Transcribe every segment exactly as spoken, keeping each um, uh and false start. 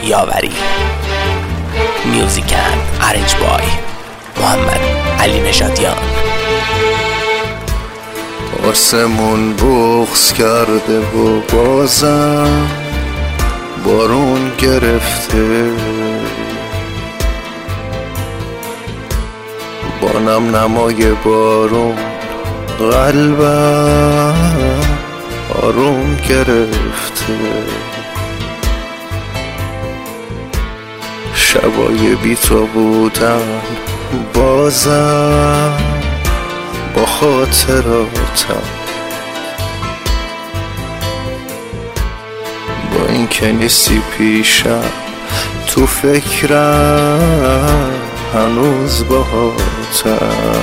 یاوری. میوزیکن ارنج بای محمد علی نژادیان. آسمون بغض کرده و بازم بارون گرفته، با نم نمای بارون قلبم آروم گرفته. شبای بی تو بودن بازم با خاطراتم، با این که نیستی پیشم تو فکرم هنوز باهاتم.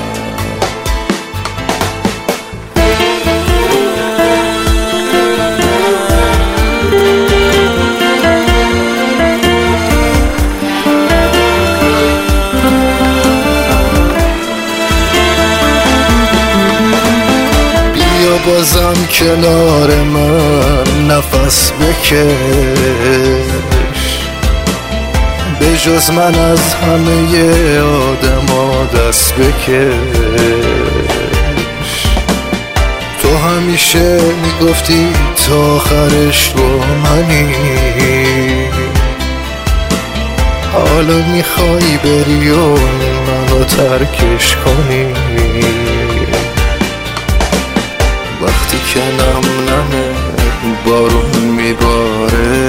بازم کنار من نفس بکش، به جز من از همه آدما دست بکش. تو همیشه میگفتی تا آخرش با منی، حالا میخوای بری و منو ترکش کنی. وقتی که نم نمه بارون میباره،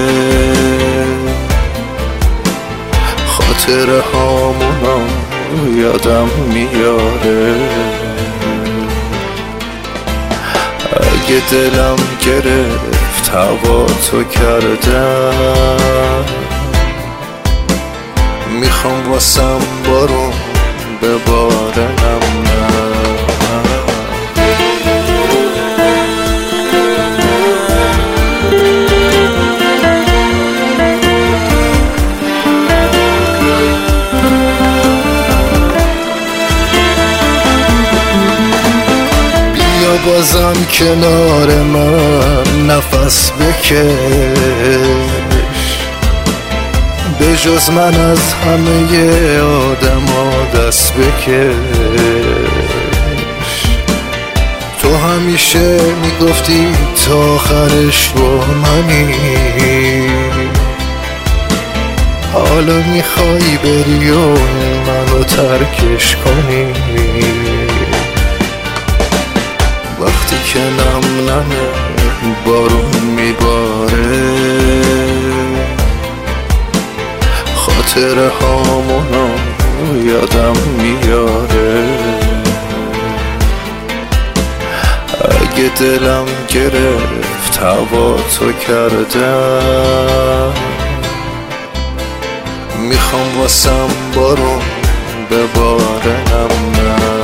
خاطر هامونا یادم میاره. اگه دلم گرفت هوا تو کردم، میخوام واسم بارون بباره نم نم. بازم کنار من نفس بکش، به جز من از همه آدما دست بکش. تو همیشه میگفتی تا آخرش با منی، حالا میخوای بری و منو ترکش کنی. وقتی که نم نمه بارون میباره، خاطر هامونا یادم میاره. اگه دلم گرفت هوا تو کردم، میخوام واسم بارون بباره نم نم.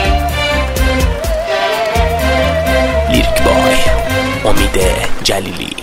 امید جلیلی.